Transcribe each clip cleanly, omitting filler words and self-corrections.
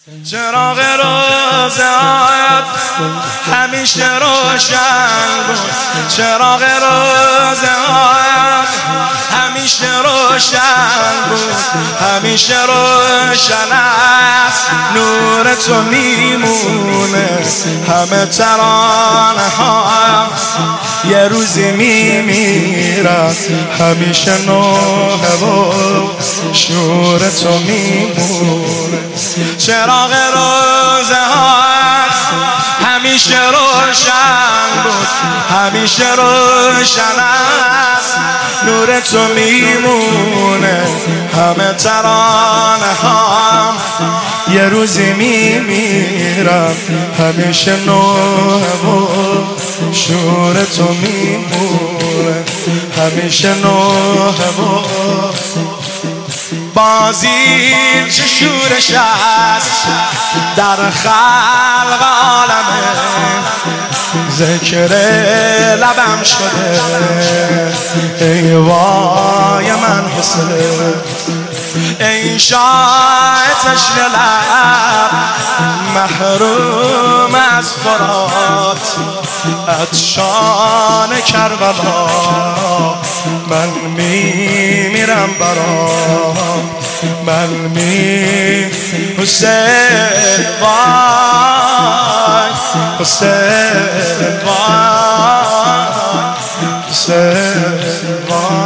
چراغ روزه‌هایت همیشه روشن بود. چراغ روزه‌هایت همیشه روشن بود. همیشه روشن است، نور تو میمونه. همه ترانه ها یه روزی میمیرن، همیشه نوحه و شور تو میمونه. چراغ روزه‌هایت همیشه روشن بود. همیشه روشن است، نور تو میمونه. همه ترانه ها یه روزی میمیرن، همیشه نوحه و شور تو میمونه. همیشه نوحه و بازی چه شورش است در خلق عالمه. ذکر لبم شده ای وای من حسه. ای شاه تشنه لب محروم از فرات، عطشان کربلا من میمیرم برات. من حسین وای حسین وای حسین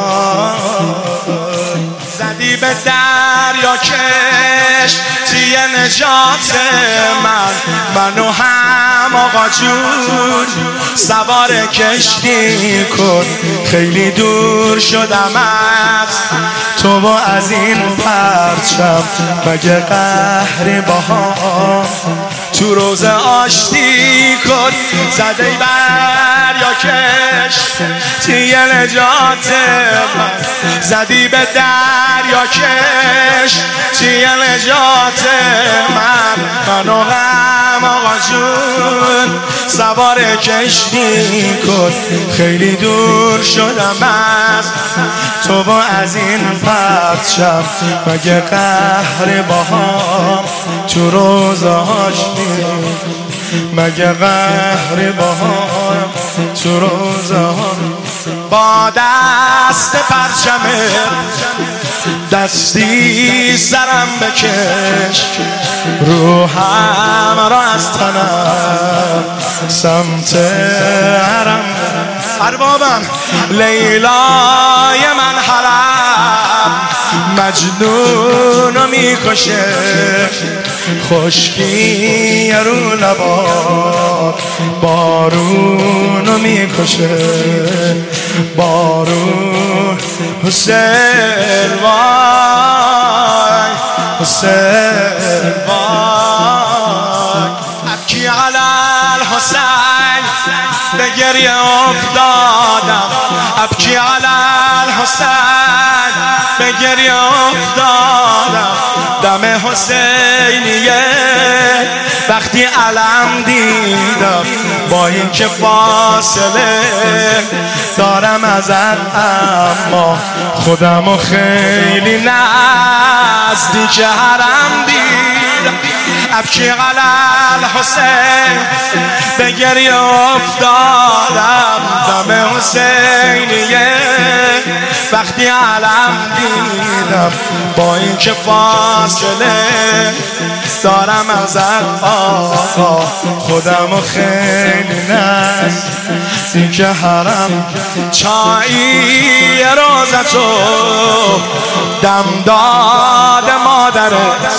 وای. زدی به دریا کش تیه نجات منو هم آقا جون سوار کشتی کن. خیلی دور شدم از تو و از این پرچم، مگه قهری باها تو روز آشتی کن. زده بر یا کش تیه نجات من، زدی به دریا کش تیه نجات منو غم آقا جون سوار کشتی کن. خیلی دور شدم از تو و از این پرچم، مگه قهر باها تو روزاش مگه قهر باها تو روزاش. با دست پرچمه دستی سرم بکش، روحم را از تنم سمت حرم. اربابم لیلای من حرم مجنونو میکشه. خشکی رو لبا بارونو میکشه. بارون حسین وای حسین وای. ابکی علی الحسین به گریه افتادم. ابکی علی الحسین به گریه افتادم. دم حسینیه وقتی علم دیدم، با این که فاصله دارم ازت اما خودمو خیلی نزدیک حرم دیدم. ابکی علی الحسین به گریه افتادم. دم حسینیه وقتی علم دیدم، با این که فاصله دارم ازت آقا خودمو خیلی نزدیک حرم. چایی روزتو دم داد مادرت،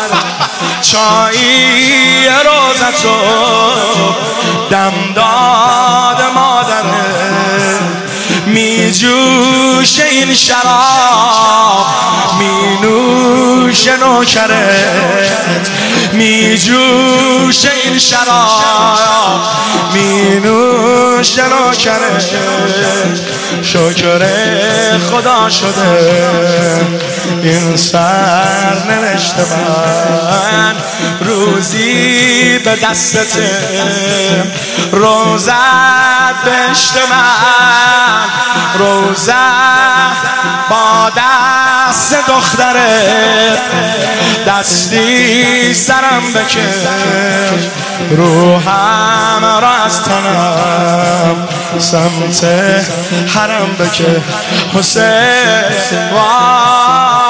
چایی روزتو دم داد مادرت. می جوش این شراب می نوش نوکرت. می جوش این شراب می نوش نوکرت. شکر خدا شده این سر نوشته من، روزی به دستت روزت بهشت من روزت با دست دختره دستی سرم بکش روحم را از تنم سمت حرم بکش حسین